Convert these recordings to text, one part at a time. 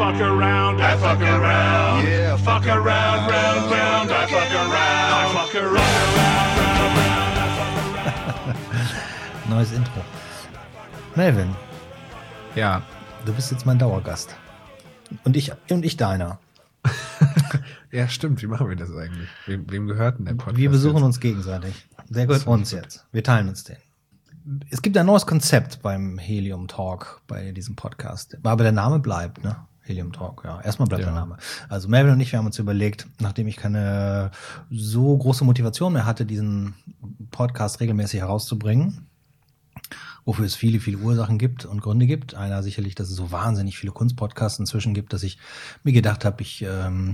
fuck around, I fuck around. Yeah, fuck around, round, round, I fuck around. I fuck around, round, round, I fuck around. Neues Intro. Melvin, Ja. du bist jetzt mein Dauergast. Und ich deiner. Ja, stimmt. Wie machen wir das eigentlich? Wem gehört denn der Podcast? Wir besuchen jetzt? uns gegenseitig. Der gehört uns jetzt. Wir teilen uns den. Es gibt ein neues Konzept beim Helium Talk, bei diesem Podcast. Aber der Name bleibt, ne? Helium Talk, ja. Erstmal bleibt der Name. Also Melvin und ich, wir haben uns überlegt, nachdem ich keine so große Motivation mehr hatte, diesen Podcast regelmäßig herauszubringen, wofür es viele, viele Ursachen gibt und Gründe gibt. Einer sicherlich, dass es so wahnsinnig viele Kunstpodcasts inzwischen gibt, dass ich mir gedacht habe, ich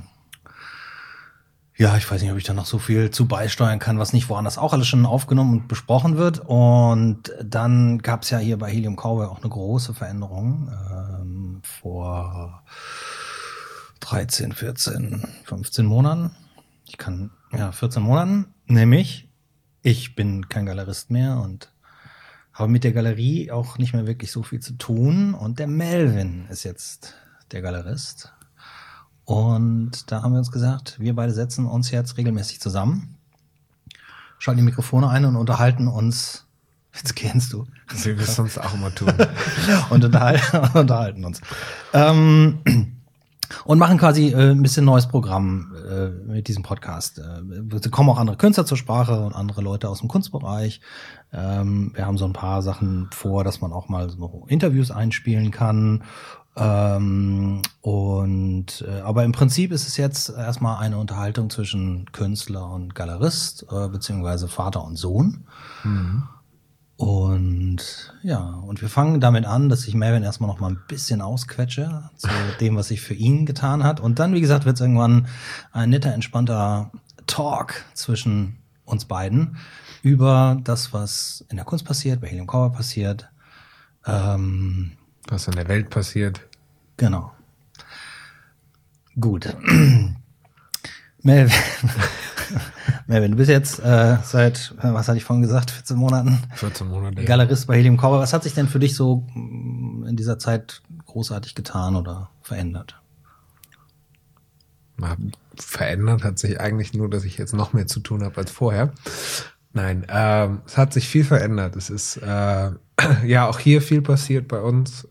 weiß nicht, ob ich da noch so viel zu beisteuern kann, was nicht woanders auch alles schon aufgenommen und besprochen wird. Und dann gab es ja hier bei Helium Cowboy auch eine große Veränderung vor 13, 14, 15 Monaten. 14 Monaten. Nämlich, ich bin kein Galerist mehr und habe mit der Galerie auch nicht mehr wirklich so viel zu tun. Und der Melvin ist jetzt der Galerist. Und da haben wir uns gesagt, wir beide setzen uns jetzt regelmäßig zusammen, schalten die Mikrofone ein und unterhalten uns. Jetzt kennst du. Wie wir es sonst auch immer tun. Und unterhalten uns. Und machen quasi ein bisschen neues Programm mit diesem Podcast. Es kommen auch andere Künstler zur Sprache und andere Leute aus dem Kunstbereich. Wir haben so ein paar Sachen vor, dass man auch mal so Interviews einspielen kann. Aber im Prinzip ist es jetzt erstmal eine Unterhaltung zwischen Künstler und Galerist, beziehungsweise Vater und Sohn. Mhm. Und wir fangen damit an, dass ich Melvin erstmal noch mal ein bisschen ausquetsche zu dem, was sich für ihn getan hat. Und dann, wie gesagt, wird es irgendwann ein netter, entspannter Talk zwischen uns beiden über das, was in der Kunst passiert, bei Helium Cowboy passiert. Was in der Welt passiert. Genau. Gut. Melvin, du bist jetzt seit, was hatte ich vorhin gesagt, 14 Monaten? 14 Monate. Galerist bei Helium Cowboy. Was hat sich denn für dich so in dieser Zeit großartig getan oder verändert? Verändert hat sich eigentlich nur, dass ich jetzt noch mehr zu tun habe als vorher. Nein, es hat sich viel verändert. Es ist auch hier viel passiert bei uns.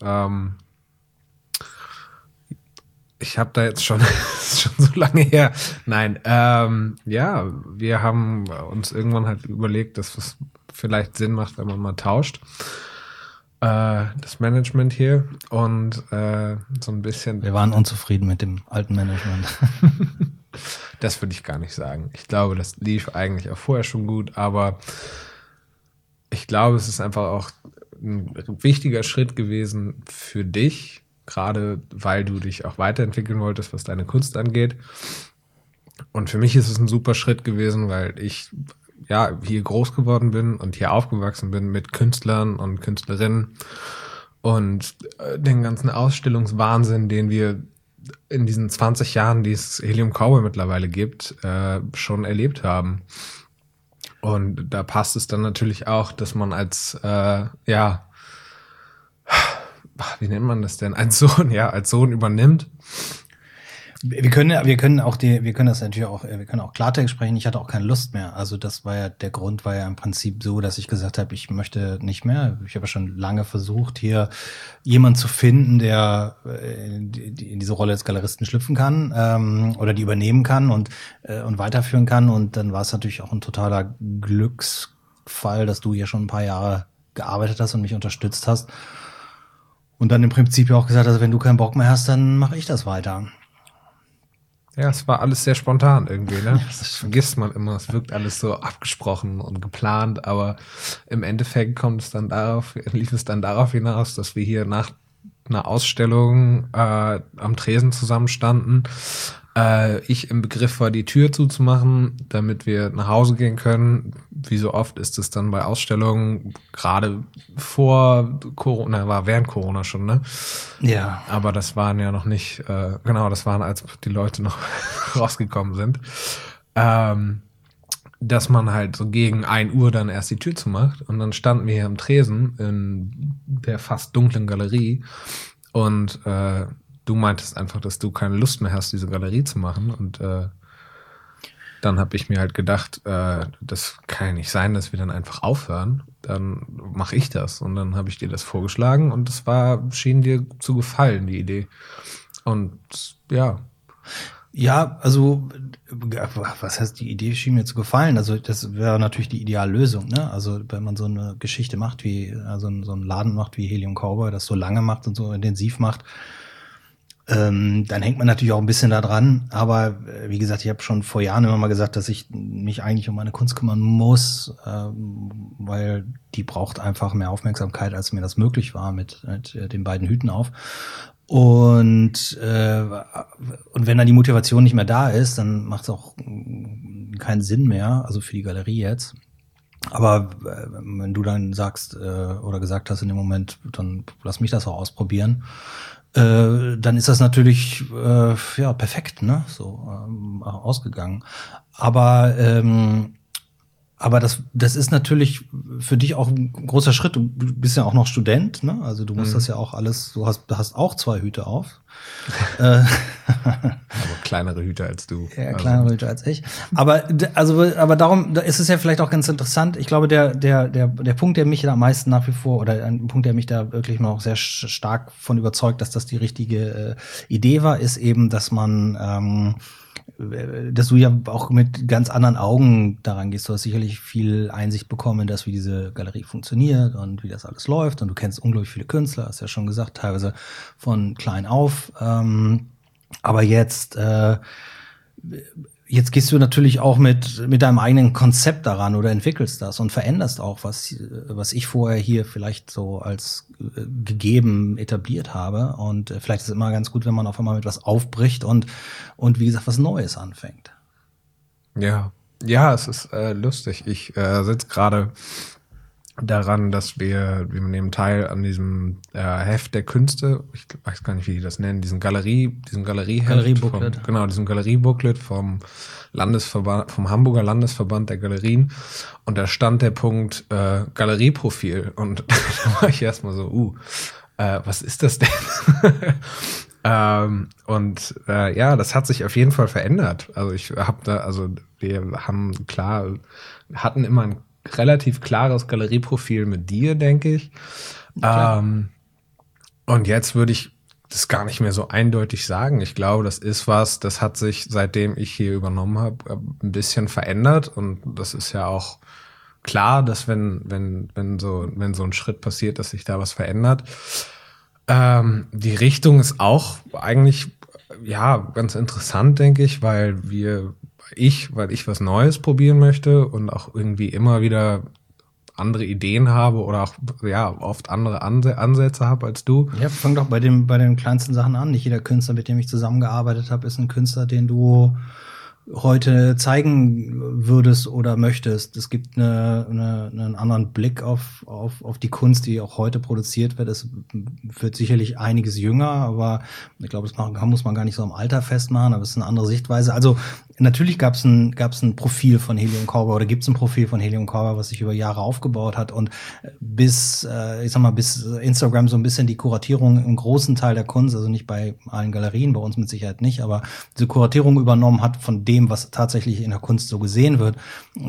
Ich habe da jetzt schon so lange her. Nein, wir haben uns irgendwann halt überlegt, dass es vielleicht Sinn macht, wenn man mal tauscht. Das Management hier und so ein bisschen. Wir waren unzufrieden mit dem alten Management. Das würde ich gar nicht sagen. Ich glaube, das lief eigentlich auch vorher schon gut, aber ich glaube, es ist einfach auch ein wichtiger Schritt gewesen für dich, gerade weil du dich auch weiterentwickeln wolltest, was deine Kunst angeht. Und für mich ist es ein super Schritt gewesen, weil ich hier groß geworden bin und hier aufgewachsen bin mit Künstlern und Künstlerinnen und den ganzen Ausstellungswahnsinn, den wir in diesen 20 Jahren, die es Helium Cowboy mittlerweile gibt, schon erlebt haben. Und da passt es dann natürlich auch, dass man als wie nennt man das denn? Als Sohn übernimmt. Wir können auch Klartext sprechen. Ich hatte auch keine Lust mehr. Also der Grund war ja im Prinzip so, dass ich gesagt habe, ich möchte nicht mehr. Ich habe schon lange versucht, hier jemanden zu finden, der in diese Rolle des Galeristen schlüpfen kann, oder die übernehmen kann und weiterführen kann. Und dann war es natürlich auch ein totaler Glücksfall, dass du hier schon ein paar Jahre gearbeitet hast und mich unterstützt hast. Und dann im Prinzip auch gesagt, also wenn du keinen Bock mehr hast, dann mache ich das weiter. Ja, es war alles sehr spontan irgendwie, ne? Das vergisst man immer. Es wirkt alles so abgesprochen und geplant, aber im Endeffekt lief es dann darauf hinaus, dass wir hier nach einer Ausstellung am Tresen zusammenstanden. Ich im Begriff war, die Tür zuzumachen, damit wir nach Hause gehen können. Wie so oft ist es dann bei Ausstellungen, gerade vor Corona, war während Corona schon, ne? Ja. Aber das waren ja noch nicht, das waren, als die Leute noch rausgekommen sind. Dass man halt so gegen 1 Uhr dann erst die Tür zumacht. Und dann standen wir hier am Tresen in der fast dunklen Galerie und du meintest einfach, dass du keine Lust mehr hast, diese Galerie zu machen. Und dann habe ich mir halt gedacht, das kann ja nicht sein, dass wir dann einfach aufhören. Dann mache ich das. Und dann habe ich dir das vorgeschlagen und das schien dir zu gefallen, die Idee. Und ja. Ja, also was heißt, die Idee schien mir zu gefallen. Also das wäre natürlich die Ideallösung, ne? Also wenn man so eine Geschichte macht, so einen Laden macht wie Helium Cowboy, das so lange macht und so intensiv macht, dann hängt man natürlich auch ein bisschen da dran. Aber wie gesagt, ich habe schon vor Jahren immer mal gesagt, dass ich mich eigentlich um meine Kunst kümmern muss, weil die braucht einfach mehr Aufmerksamkeit, als mir das möglich war mit den beiden Hüten auf. Und wenn dann die Motivation nicht mehr da ist, dann macht es auch keinen Sinn mehr, also für die Galerie jetzt. Aber wenn du dann sagst oder gesagt hast in dem Moment, dann lass mich das auch ausprobieren, dann ist das natürlich perfekt, ne, so ausgegangen. Aber das ist natürlich für dich auch ein großer Schritt. Du bist ja auch noch Student, ne? Also du musst das ja auch alles, du hast auch 2 Hüte auf. Aber kleinere Hüte als du. Ja, kleinere Hüte als ich. Aber darum, da ist es ja vielleicht auch ganz interessant. Ich glaube, der Punkt, der mich da am meisten nach wie vor, oder ein Punkt, der mich da wirklich noch sehr stark von überzeugt, dass das die richtige Idee war, ist eben, dass du ja auch mit ganz anderen Augen daran gehst. Du hast sicherlich viel Einsicht bekommen in das, wie diese Galerie funktioniert und wie das alles läuft. Und du kennst unglaublich viele Künstler, hast ja schon gesagt, teilweise von klein auf. Aber jetzt gehst du natürlich auch mit deinem eigenen Konzept daran oder entwickelst das und veränderst auch, was ich vorher hier vielleicht so als gegeben etabliert habe. Und vielleicht ist es immer ganz gut, wenn man auf einmal mit was aufbricht und wie gesagt, was Neues anfängt. Ja, es ist lustig. Ich sitze gerade daran, dass wir nehmen teil an diesem Heft der Künste, ich weiß gar nicht, wie die das nennen, diesem Galerie-Booklet. Diesem Galerie-Booklet vom Hamburger Landesverband der Galerien. Und da stand der Punkt Galerieprofil. Und da war ich erstmal so, was ist das denn? Das hat sich auf jeden Fall verändert. Also wir hatten immer ein relativ klares Galerieprofil mit dir, denke ich. Und jetzt würde ich das gar nicht mehr so eindeutig sagen. Ich glaube, das hat sich, seitdem ich hier übernommen habe, ein bisschen verändert. Und das ist ja auch klar, dass wenn so ein Schritt passiert, dass sich da was verändert. Die Richtung ist auch eigentlich, ganz interessant, denke ich, weil ich was Neues probieren möchte und auch irgendwie immer wieder andere Ideen habe oder auch oft andere Ansätze habe als du. Ja, fang doch bei den kleinsten Sachen an. Nicht jeder Künstler, mit dem ich zusammengearbeitet habe, ist ein Künstler, den du heute zeigen würdest oder möchtest. Es gibt einen anderen Blick auf die Kunst, die auch heute produziert wird. Es wird sicherlich einiges jünger, aber ich glaube, das muss man gar nicht so am Alter festmachen, aber es ist eine andere Sichtweise. Also natürlich gab's ein Profil von Helium Cowboy oder gibt's ein Profil von Helium Cowboy, was sich über Jahre aufgebaut hat und bis Instagram so ein bisschen die Kuratierung im großen Teil der Kunst, also nicht bei allen Galerien, bei uns mit Sicherheit nicht, aber diese Kuratierung übernommen hat von dem, was tatsächlich in der Kunst so gesehen wird,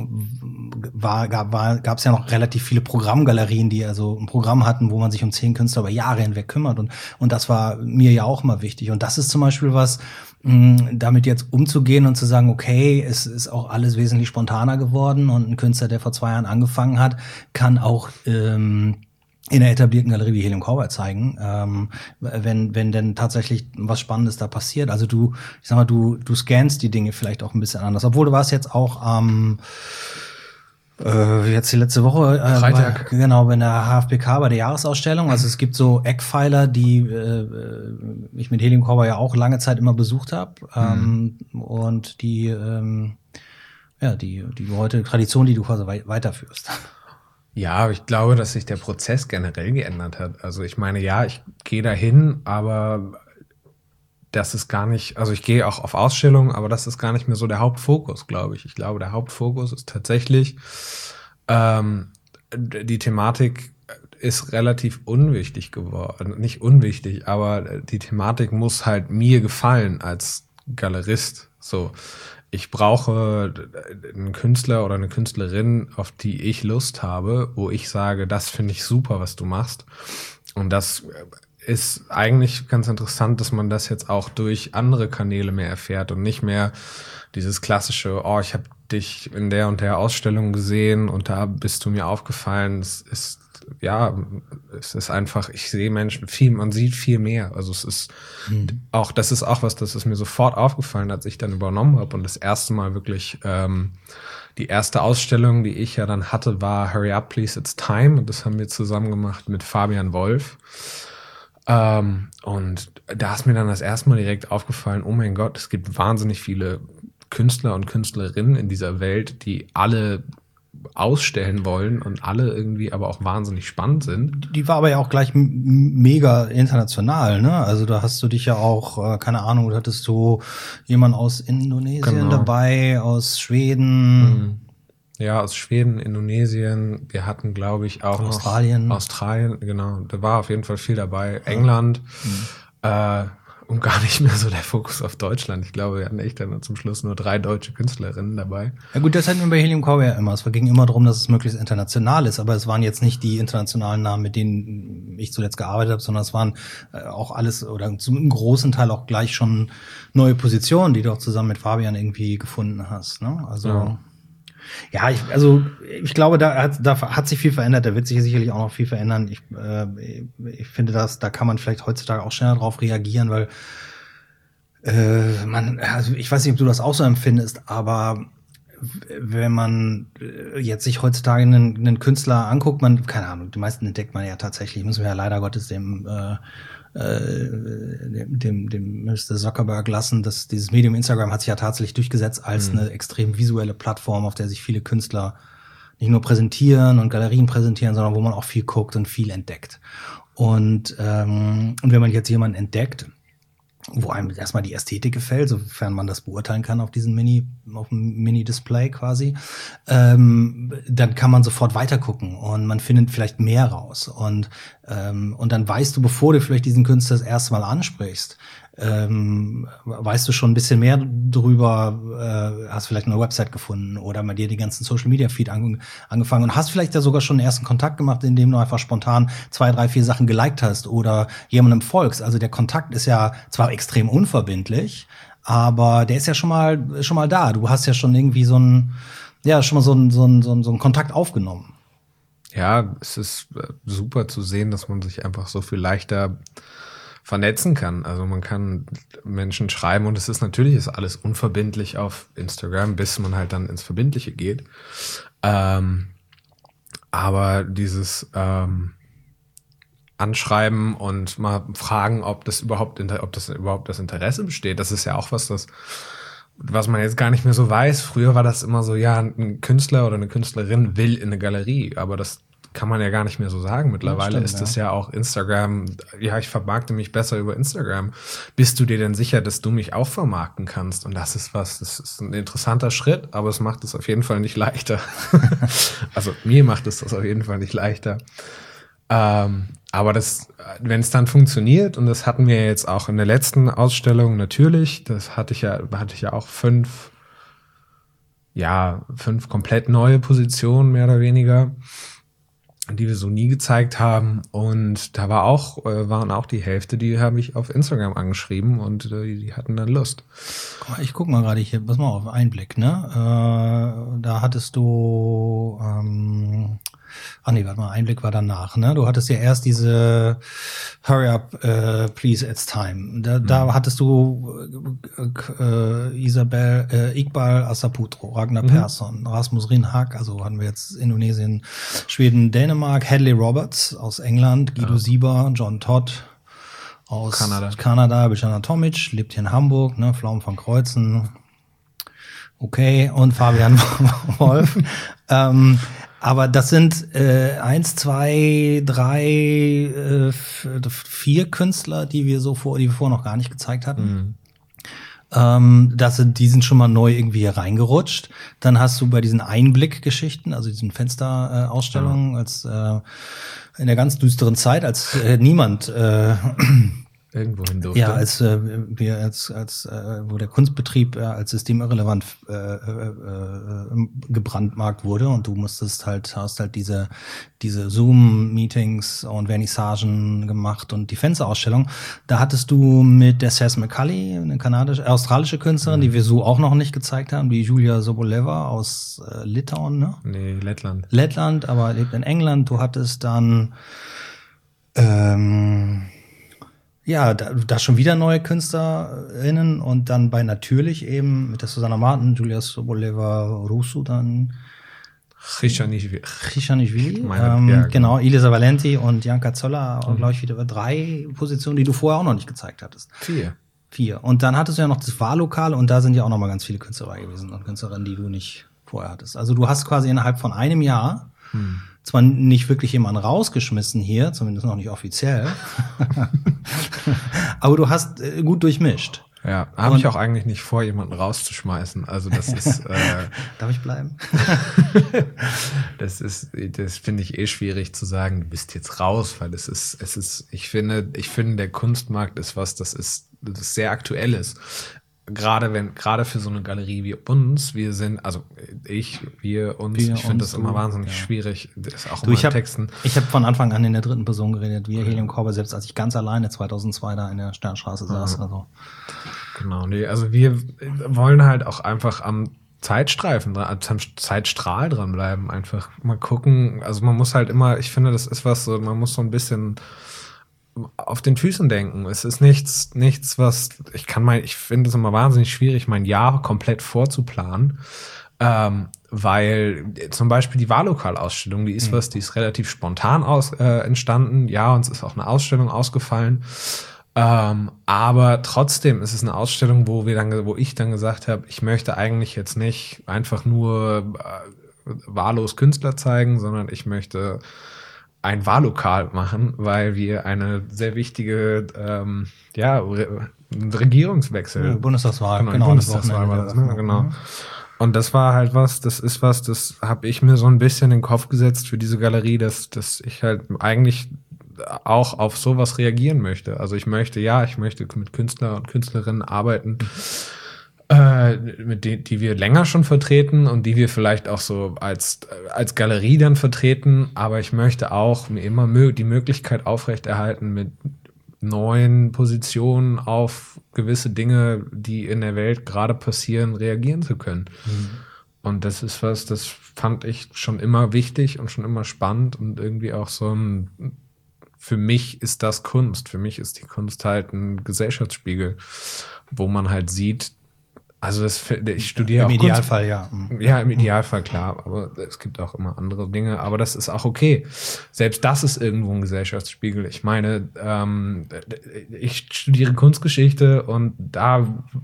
gab's ja noch relativ viele Programmgalerien, die also ein Programm hatten, wo man sich um 10 Künstler über Jahre hinweg kümmert und das war mir ja auch immer wichtig und das ist zum Beispiel was, damit jetzt umzugehen und zu sagen, okay, es ist auch alles wesentlich spontaner geworden und ein Künstler, der vor 2 Jahren angefangen hat, kann auch in der etablierten Galerie wie Helium Cowboy zeigen, wenn denn tatsächlich was Spannendes da passiert. Also du scannst die Dinge vielleicht auch ein bisschen anders. Obwohl du warst jetzt auch jetzt die letzte Woche Freitag. Bei der HFBK bei der Jahresausstellung. Also es gibt so Eckpfeiler, die ich mit Helium Cowboy ja auch lange Zeit immer besucht habe und die heute Tradition, die du quasi weiterführst. Ja, aber ich glaube, dass sich der Prozess generell geändert hat. Also ich meine, ich gehe dahin, aber das ist gar nicht, also ich gehe auch auf Ausstellungen, aber das ist gar nicht mehr so der Hauptfokus, glaube ich. Ich glaube, der Hauptfokus ist tatsächlich die Thematik ist relativ unwichtig geworden. Nicht unwichtig, aber die Thematik muss halt mir gefallen als Galerist. So, ich brauche einen Künstler oder eine Künstlerin, auf die ich Lust habe, wo ich sage, das finde ich super, was du machst. Und das ist eigentlich ganz interessant, dass man das jetzt auch durch andere Kanäle mehr erfährt und nicht mehr dieses klassische, oh, ich habe dich in der und der Ausstellung gesehen und da bist du mir aufgefallen. Es ist einfach, ich sehe Menschen man sieht viel mehr. Also es ist auch, das ist auch was, das ist mir sofort aufgefallen, als ich dann übernommen habe und das erste Mal wirklich, die erste Ausstellung, die ich ja dann hatte, war Hurry Up Please It's Time und das haben wir zusammen gemacht mit Fabian Wolf. Und da ist mir dann das erste Mal direkt aufgefallen, oh mein Gott, es gibt wahnsinnig viele Künstler und Künstlerinnen in dieser Welt, die alle ausstellen wollen und alle irgendwie aber auch wahnsinnig spannend sind. Die war aber ja auch gleich mega international, ne? Also da hast du dich ja auch, keine Ahnung, da hattest du jemanden aus Indonesien dabei, aus Schweden. Ja, aus Schweden, Indonesien. Wir hatten, glaube ich, auch Australien, genau. Da war auf jeden Fall viel dabei. England. Und gar nicht mehr so der Fokus auf Deutschland. Ich glaube, wir hatten echt dann zum Schluss nur 3 deutsche Künstlerinnen dabei. Ja gut, das hatten wir bei Helium Cowboy ja immer. Es ging immer darum, dass es möglichst international ist, aber es waren jetzt nicht die internationalen Namen, mit denen ich zuletzt gearbeitet habe, sondern es waren auch alles oder zum großen Teil auch gleich schon neue Positionen, die du auch zusammen mit Fabian irgendwie gefunden hast. Ne? Also ja, ich glaube, da hat sich viel verändert. Da wird sich sicherlich auch noch viel verändern. Ich finde, da kann man vielleicht heutzutage auch schneller drauf reagieren, weil also ich weiß nicht, ob du das auch so empfindest, aber wenn man jetzt sich heutzutage einen Künstler anguckt, keine Ahnung, die meisten entdeckt man ja tatsächlich, müssen wir ja leider Gottes dem Mr. Zuckerberg lassen, dass dieses Medium Instagram hat sich ja tatsächlich durchgesetzt als eine extrem visuelle Plattform, auf der sich viele Künstler nicht nur präsentieren und Galerien präsentieren, sondern wo man auch viel guckt und viel entdeckt. Und wenn man jetzt jemanden entdeckt, wo einem erstmal die Ästhetik gefällt, sofern man das beurteilen kann auf diesem Mini-Display quasi, dann kann man sofort weitergucken und man findet vielleicht mehr raus. Und dann weißt du, bevor du vielleicht diesen Künstler das erste Mal ansprichst, weißt du schon ein bisschen mehr drüber, hast vielleicht eine Website gefunden oder mal dir die ganzen Social-Media-Feed angefangen und hast vielleicht ja sogar schon einen ersten Kontakt gemacht, indem du einfach spontan 2, 3, 4 Sachen geliked hast oder jemandem folgst. Also der Kontakt ist ja zwar extrem unverbindlich, aber der ist ja schon mal da. Du hast ja schon irgendwie schon mal so einen Kontakt aufgenommen. Ja, es ist super zu sehen, dass man sich einfach so viel leichter vernetzen kann. Also man kann Menschen schreiben und es ist natürlich alles unverbindlich auf Instagram, bis man halt dann ins Verbindliche geht. Aber dieses Anschreiben und mal fragen, ob das überhaupt das Interesse besteht, das ist ja auch was man jetzt gar nicht mehr so weiß. Früher war das immer so, ja, ein Künstler oder eine Künstlerin will in eine Galerie, aber das kann man ja gar nicht mehr so sagen. Mittlerweile ist das ja auch Instagram. Ja, ich vermarkte mich besser über Instagram. Bist du dir denn sicher, dass du mich auch vermarkten kannst? Und das ist ein interessanter Schritt, aber es macht es auf jeden Fall nicht leichter. Also mir macht es das auf jeden Fall nicht leichter. Aber wenn es dann funktioniert, und das hatten wir jetzt auch in der letzten Ausstellung natürlich, da hatte ich ja auch 5 komplett neue Positionen, mehr oder weniger, die wir so nie gezeigt haben. Und da waren auch die Hälfte, die habe ich auf Instagram angeschrieben und die hatten dann Lust. Ich guck mal gerade hier, pass mal auf, Einblick, ne? Da hattest du, Einblick war danach, ne? Du hattest ja erst diese Hurry Up, Please, It's Time. Da hattest du Iqbal Asaputro, Ragnar Persson, Rasmus Rinhag, also hatten wir jetzt Indonesien, Schweden, Dänemark, Hadley Roberts aus England, Guido Sieber, John Todd aus Kanada, Biljana Tomic, lebt hier in Hamburg, ne? Pflaumen von Kreuzen. Okay, und Fabian Wolf. Aber das sind 1, 2, 3, 4 Künstler, die wir vorher noch gar nicht gezeigt hatten. Die sind schon mal neu irgendwie hier reingerutscht. Dann hast du bei diesen Einblickgeschichten, also diesen Fensterausstellungen, als in der ganz düsteren Zeit, als niemand irgendwo hin durfte. ja, als wo der Kunstbetrieb als systemirrelevant gebrandmarkt wurde und du hast halt diese Zoom-Meetings und Vernissagen gemacht und die Fensterausstellung. Da hattest du mit der Sess McCulley, eine australische Künstlerin, die wir so auch noch nicht gezeigt haben, die Julia Soboleva aus Litauen, ne? Nee, Lettland. Lettland, aber lebt in England. Du hattest dann da schon wieder neue KünstlerInnen und dann bei Natürlich eben mit der Susanna Martin, Julia Soboleva, Rusu dann Khishanichvili, genau, Elisa Valenti und Janka Zoller, glaube ich, wieder 3 Positionen, die du vorher auch noch nicht gezeigt hattest. 4. Und dann hattest du ja noch das Wahllokal und da sind ja auch noch mal ganz viele Künstler dabei gewesen und Künstlerinnen, die du nicht vorher hattest. Also du hast quasi innerhalb von einem Jahr zwar nicht wirklich jemanden rausgeschmissen hier, zumindest noch nicht offiziell, aber du hast gut durchmischt. Ja, habe ich auch eigentlich nicht vor, jemanden rauszuschmeißen. Also das ist Darf ich bleiben? Das finde ich schwierig zu sagen, du bist jetzt raus, weil ich finde, der Kunstmarkt ist das sehr Aktuelles. Gerade für so eine Galerie wie uns, ich finde das immer wahnsinnig schwierig. Das ist auch immer Texten. Ich habe von Anfang an in der dritten Person geredet, wie Helium Cowboy, selbst als ich ganz alleine 2002 da in der Sternstraße saß. Also. Genau, nee, also wir wollen halt auch einfach am Zeitstrahl dranbleiben, einfach mal gucken. Also man muss halt immer, ich finde, das ist man muss so ein bisschen auf den Füßen denken. Es ist nichts, was ich finde es immer wahnsinnig schwierig, mein Jahr komplett vorzuplanen, weil zum Beispiel die Wahllokalausstellung, die ist die ist relativ spontan entstanden. Ja, uns ist auch eine Ausstellung ausgefallen, aber trotzdem ist es eine Ausstellung, wo ich dann gesagt habe, ich möchte eigentlich jetzt nicht einfach nur wahllos Künstler zeigen, sondern ich möchte ein Wahllokal machen, weil wir eine sehr wichtige Regierungswechsel. Bundestagswahl, genau. Bundestagswahl war das, ne? Genau. Und das war halt das habe ich mir so ein bisschen in den Kopf gesetzt für diese Galerie, dass ich halt eigentlich auch auf sowas reagieren möchte. Also ich möchte mit Künstler und Künstlerinnen arbeiten, mit denen, die wir länger schon vertreten und die wir vielleicht auch so als Galerie dann vertreten, aber ich möchte auch mir immer die Möglichkeit aufrechterhalten, mit neuen Positionen auf gewisse Dinge, die in der Welt gerade passieren, reagieren zu können. Und das ist das fand ich schon immer wichtig und schon immer spannend und irgendwie auch für mich ist das Kunst. Für mich ist die Kunst halt ein Gesellschaftsspiegel, wo man halt sieht, also ich studiere auch im Idealfall, Kunst. Ja, im Idealfall, klar. Aber es gibt auch immer andere Dinge. Aber das ist auch okay. Selbst das ist irgendwo ein Gesellschaftsspiegel. Ich meine, ich studiere Kunstgeschichte und da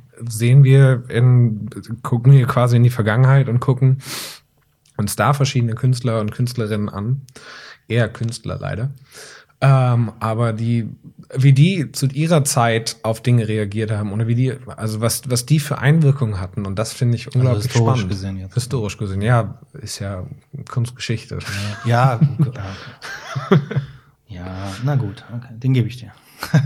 gucken wir quasi in die Vergangenheit und gucken uns da verschiedene Künstler und Künstlerinnen an. Eher Künstler leider. Aber wie die zu ihrer Zeit auf Dinge reagiert haben oder was die für Einwirkungen hatten, und das finde ich unglaublich spannend. Historisch gesehen, ja, ist ja Kunstgeschichte. Ja, na gut, okay, den gebe ich dir.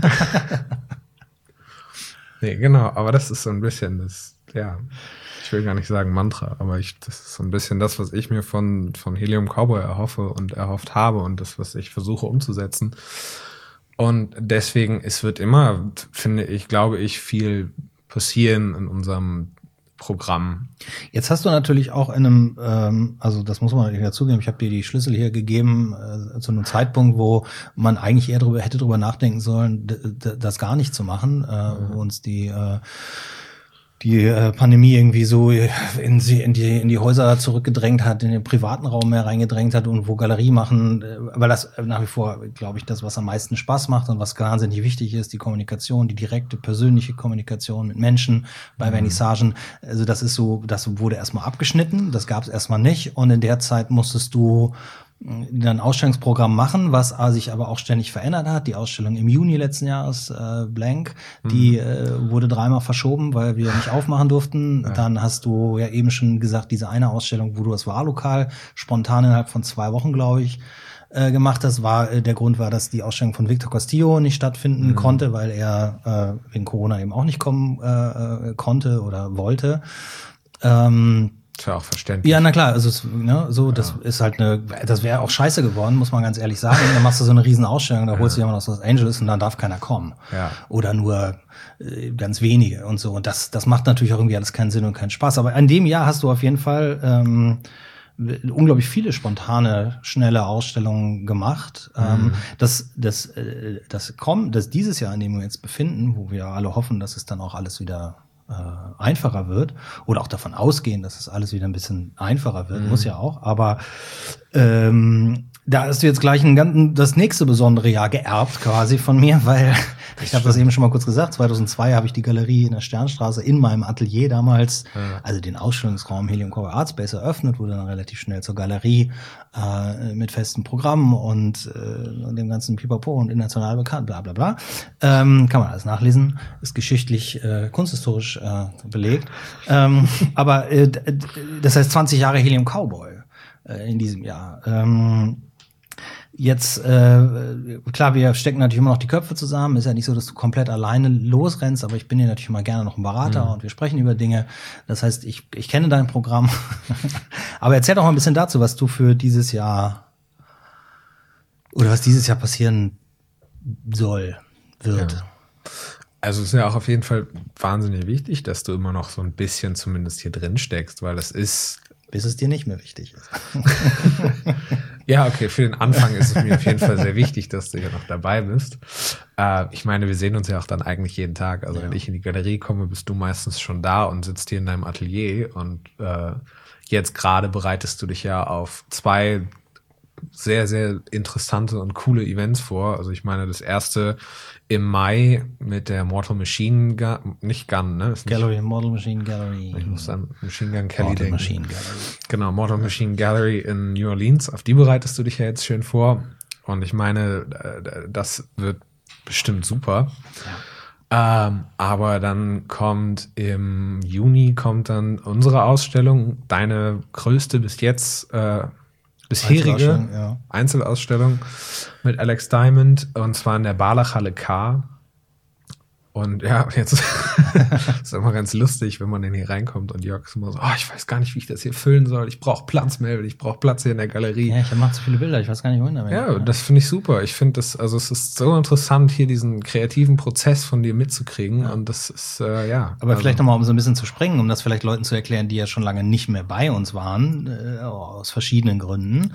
Nee, genau, aber das ist so ein bisschen ich will gar nicht sagen Mantra, aber das ist so ein bisschen das, was ich mir von Helium Cowboy erhoffe und erhofft habe und das, was ich versuche umzusetzen. Und deswegen, es wird immer, glaube ich, viel passieren in unserem Programm. Jetzt hast du natürlich auch in einem, also das muss man natürlich dazugeben, ich habe dir die Schlüssel hier gegeben zu einem Zeitpunkt, wo man eigentlich eher hätte drüber nachdenken sollen, das gar nicht zu machen, wo uns die Pandemie irgendwie so in die Häuser zurückgedrängt hat, in den privaten Raum mehr reingedrängt hat und wo Galerie machen, weil das nach wie vor, glaube ich, das, was am meisten Spaß macht und was wahnsinnig wichtig ist, die Kommunikation, die direkte, persönliche Kommunikation mit Menschen bei Vernissagen. Also das wurde erstmal abgeschnitten, das gab es erstmal nicht und in der Zeit musstest du die dann ein Ausstellungsprogramm machen, was sich aber auch ständig verändert hat. Die Ausstellung im Juni letzten Jahres, Blank, die wurde 3-mal verschoben, weil wir nicht aufmachen durften. Ja. Dann hast du ja eben schon gesagt, diese eine Ausstellung, wo du das Wahllokal spontan innerhalb von 2 Wochen, glaube ich, gemacht hast, der Grund war, dass die Ausstellung von Victor Castillo nicht stattfinden konnte, weil er wegen Corona eben auch nicht kommen konnte oder wollte. Ist ja auch verständlich. Ja, na klar, also das ist halt das wäre auch scheiße geworden, muss man ganz ehrlich sagen. Dann machst du so eine riesen Ausstellung, da holst du jemanden aus Los Angeles und dann darf keiner kommen. Ja. Oder nur ganz wenige und so. Und das macht natürlich auch irgendwie alles keinen Sinn und keinen Spaß. Aber in dem Jahr hast du auf jeden Fall unglaublich viele spontane, schnelle Ausstellungen gemacht. Das dieses Jahr, in dem wir uns jetzt befinden, wo wir alle hoffen, dass es dann auch alles wieder einfacher wird oder auch davon ausgehen, dass es alles wieder ein bisschen einfacher wird, muss ja auch, aber da hast du jetzt gleich das nächste besondere Jahr geerbt quasi von mir, weil ich habe das eben schon mal kurz gesagt, 2002 habe ich die Galerie in der Sternstraße in meinem Atelier damals, also den Ausstellungsraum Helium Cover Art Space eröffnet, wurde dann relativ schnell zur Galerie mit festem Programm und dem ganzen Pipapo und international bekannt, bla bla bla. Kann man alles nachlesen, ist geschichtlich, kunsthistorisch belegt. Aber das heißt 20 Jahre Helium Cowboy in diesem Jahr. Jetzt, klar, wir stecken natürlich immer noch die Köpfe zusammen. Ist ja nicht so, dass du komplett alleine losrennst, aber ich bin hier natürlich immer gerne noch ein Berater und wir sprechen über Dinge. Das heißt, ich kenne dein Programm. Aber erzähl doch mal ein bisschen dazu, was du für dieses Jahr oder was dieses Jahr passieren wird. Ja. Also es ist ja auch auf jeden Fall wahnsinnig wichtig, dass du immer noch so ein bisschen zumindest hier drin steckst, weil das ist... Bis es dir nicht mehr wichtig ist. Ja, okay, für den Anfang ist es mir auf jeden Fall sehr wichtig, dass du hier noch dabei bist. Ich meine, wir sehen uns ja auch dann eigentlich jeden Tag. Also wenn ich in die Galerie komme, bist du meistens schon da und sitzt hier in deinem Atelier. Und jetzt gerade bereitest du dich ja auf 2 sehr, sehr interessante und coole Events vor. Also ich meine, das erste im Mai mit der Mortal Machine Gun, ne? Gallery, Mortal Machine Gallery. Ich muss an Machine Gun Kelly denken. Machine Gallery. Genau, Mortal Machine Gallery in New Orleans. Auf die bereitest du dich ja jetzt schön vor. Und ich meine, das wird bestimmt super. Ja. Aber dann kommt im Juni dann unsere Ausstellung, deine größte bis jetzt bisherige Einzelausstellung mit Alex Diamond, und zwar in der Barlachhalle K. Und ja, jetzt ist immer ganz lustig, wenn man denn hier reinkommt und Jörg ist immer so, ich weiß gar nicht, wie ich das hier füllen soll. Ich brauche Platz, Melvin, ich brauche Platz hier in der Galerie. Ja, ich mache zu viele Bilder, ich weiß gar nicht, wohin damit. Ja, das finde ich super. Ich finde es ist so interessant, hier diesen kreativen Prozess von dir mitzukriegen. Und das ist, Aber vielleicht nochmal, um so ein bisschen zu springen, um das vielleicht Leuten zu erklären, die ja schon lange nicht mehr bei uns waren, aus verschiedenen Gründen.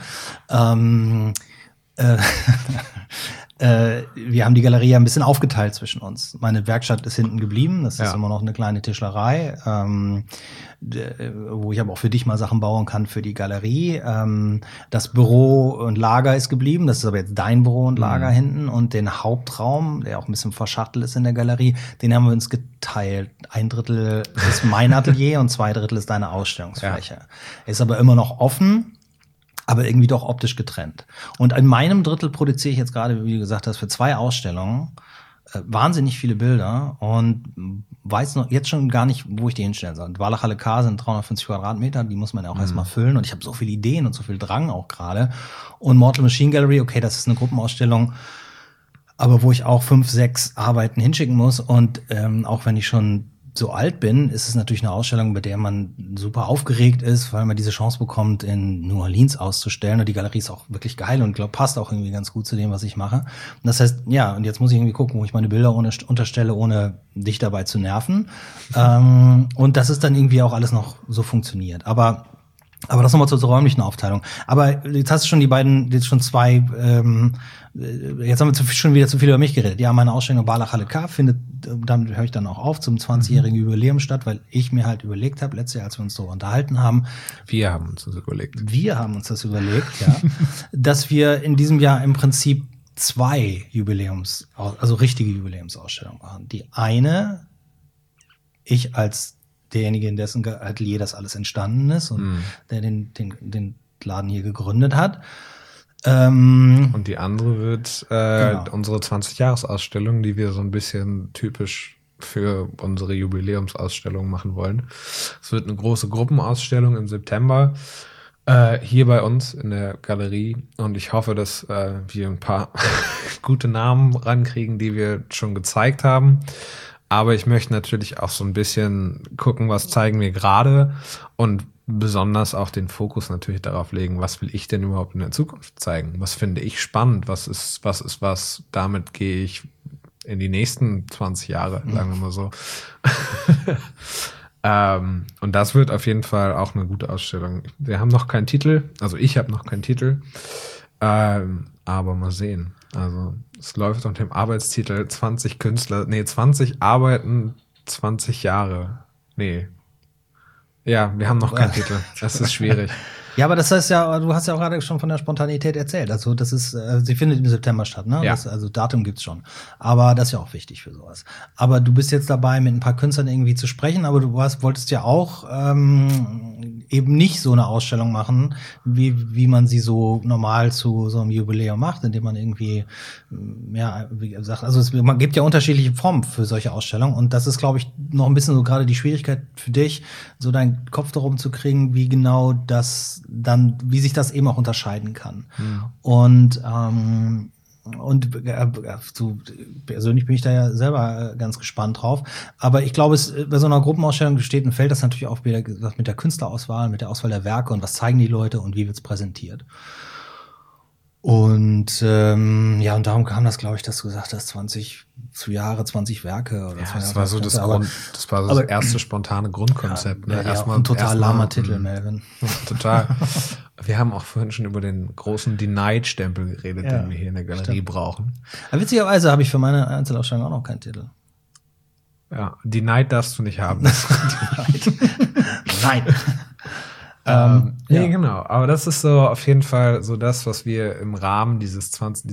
Wir haben die Galerie ja ein bisschen aufgeteilt zwischen uns. Meine Werkstatt ist hinten geblieben. Das ist immer noch eine kleine Tischlerei, wo ich aber auch für dich mal Sachen bauen kann für die Galerie. Das Büro und Lager ist geblieben. Das ist aber jetzt dein Büro und Lager hinten. Und den Hauptraum, der auch ein bisschen verschachtelt ist in der Galerie, den haben wir uns geteilt. 1/3 ist mein Atelier und 2/3 ist deine Ausstellungsfläche. Ist aber immer noch offen, aber irgendwie doch optisch getrennt. Und in meinem Drittel produziere ich jetzt gerade, wie du gesagt hast, für 2 Ausstellungen wahnsinnig viele Bilder und weiß noch jetzt schon gar nicht, wo ich die hinstellen soll. Barlachhalle K sind 350 Quadratmeter, die muss man ja auch erstmal füllen und ich habe so viele Ideen und so viel Drang auch gerade. Und Mortal Machine Gallery, okay, das ist eine Gruppenausstellung, aber wo ich auch 5, 6 Arbeiten hinschicken muss und auch wenn ich schon so alt bin, ist es natürlich eine Ausstellung, bei der man super aufgeregt ist, weil man diese Chance bekommt, in New Orleans auszustellen. Und die Galerie ist auch wirklich geil und glaube, passt auch irgendwie ganz gut zu dem, was ich mache. Und das heißt, und jetzt muss ich irgendwie gucken, wo ich meine Bilder unterstelle, ohne dich dabei zu nerven. Und dass es dann irgendwie auch alles noch so funktioniert. Aber das nochmal zur räumlichen Aufteilung. Aber jetzt hast du schon jetzt haben wir schon wieder zu viel über mich geredet. Ja, meine Ausstellung Barlachhalle K findet, damit höre ich dann auch auf, zum 20-jährigen Jubiläum statt, weil ich mir halt überlegt habe, letztes Jahr, als wir uns darüber unterhalten haben. Wir haben uns das überlegt, dass wir in diesem Jahr im Prinzip 2 richtige Jubiläumsausstellungen machen. Die eine, ich als derjenige, in dessen Atelier das alles entstanden ist und der den Laden hier gegründet hat. Und die andere wird Genau. unsere 20-Jahres-Ausstellung, die wir so ein bisschen typisch für unsere Jubiläumsausstellung machen wollen. Es wird eine große Gruppenausstellung im September hier bei uns in der Galerie. Und ich hoffe, dass wir ein paar gute Namen rankriegen, die wir schon gezeigt haben. Aber ich möchte natürlich auch so ein bisschen gucken, was zeigen wir gerade und besonders auch den Fokus natürlich darauf legen, was will ich denn überhaupt in der Zukunft zeigen? Was finde ich spannend? Was, damit gehe ich in die nächsten 20 Jahre, sagen wir mal so. Und das wird auf jeden Fall auch eine gute Ausstellung. Wir haben noch keinen Titel, also ich habe noch keinen Titel, aber mal sehen. Also es läuft unter dem Arbeitstitel 20 Arbeiten, 20 Jahre. Ja, wir haben noch keinen Titel. Das ist schwierig. Ja, aber das heißt ja, du hast ja auch gerade schon von der Spontanität erzählt. Also das ist, sie findet im September statt, ne? Ja. Also Datum gibt's schon. Aber das ist ja auch wichtig für sowas. Aber du bist jetzt dabei, mit ein paar Künstlern irgendwie zu sprechen, aber wolltest ja auch eben nicht so eine Ausstellung machen, wie man sie so normal zu so einem Jubiläum macht, indem man irgendwie, ja, wie gesagt, also man gibt ja unterschiedliche Formen für solche Ausstellungen und das ist, glaube ich, noch ein bisschen so gerade die Schwierigkeit für dich, so deinen Kopf darum zu kriegen, wie genau das dann, wie sich das eben auch unterscheiden kann. Und so persönlich bin ich da ja selber ganz gespannt drauf. Aber ich glaube, bei so einer Gruppenausstellung steht und fällt das natürlich auch wieder gesagt, mit der Künstlerauswahl, mit der Auswahl der Werke und was zeigen die Leute und wie wird's präsentiert. Und ja, und darum kam das, glaube ich, dass du gesagt hast, 20 Werke oder Ja, 20 das war so das erste spontane Grundkonzept. Ja, Ne? Erstmal ein total lahmer Titel, Melvin. Total. Wir haben auch vorhin schon über den großen Denied-Stempel geredet, den wir hier in der Galerie brauchen. Aber witzigerweise habe ich für meine Einzelausstellung auch noch keinen Titel. Ja, Denied darfst du nicht haben. Nein. Nee, genau. Aber das ist so auf jeden Fall so das, was wir im Rahmen dieses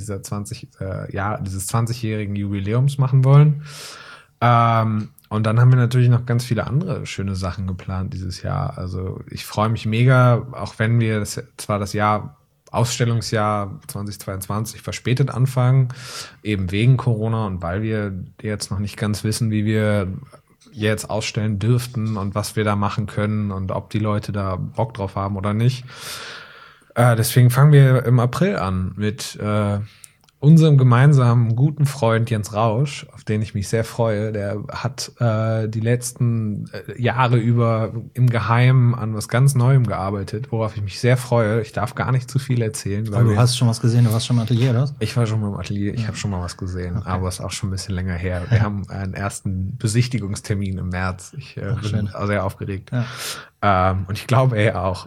20-jährigen Jubiläums machen wollen. Und dann haben wir natürlich noch ganz viele andere schöne Sachen geplant dieses Jahr. Also ich freue mich mega, auch wenn wir das Ausstellungsjahr 2022 verspätet anfangen, eben wegen Corona und weil wir jetzt noch nicht ganz wissen, wie wir jetzt ausstellen dürften und was wir da machen können und ob die Leute da Bock drauf haben oder nicht. Deswegen fangen wir im April an mit unserem gemeinsamen guten Freund Jens Rausch, auf den ich mich sehr freue. Der hat die letzten Jahre über im Geheimen an was ganz Neuem gearbeitet, worauf ich mich sehr freue. Ich darf gar nicht zu viel erzählen. Aber du hast schon was gesehen, du warst schon im Atelier, oder? Ich war schon mal im Atelier, ich habe schon mal was gesehen, aber es ist auch schon ein bisschen länger her. Wir haben einen ersten Besichtigungstermin im März. Ich bin sehr aufgeregt. Ja. Und ich glaube, er auch.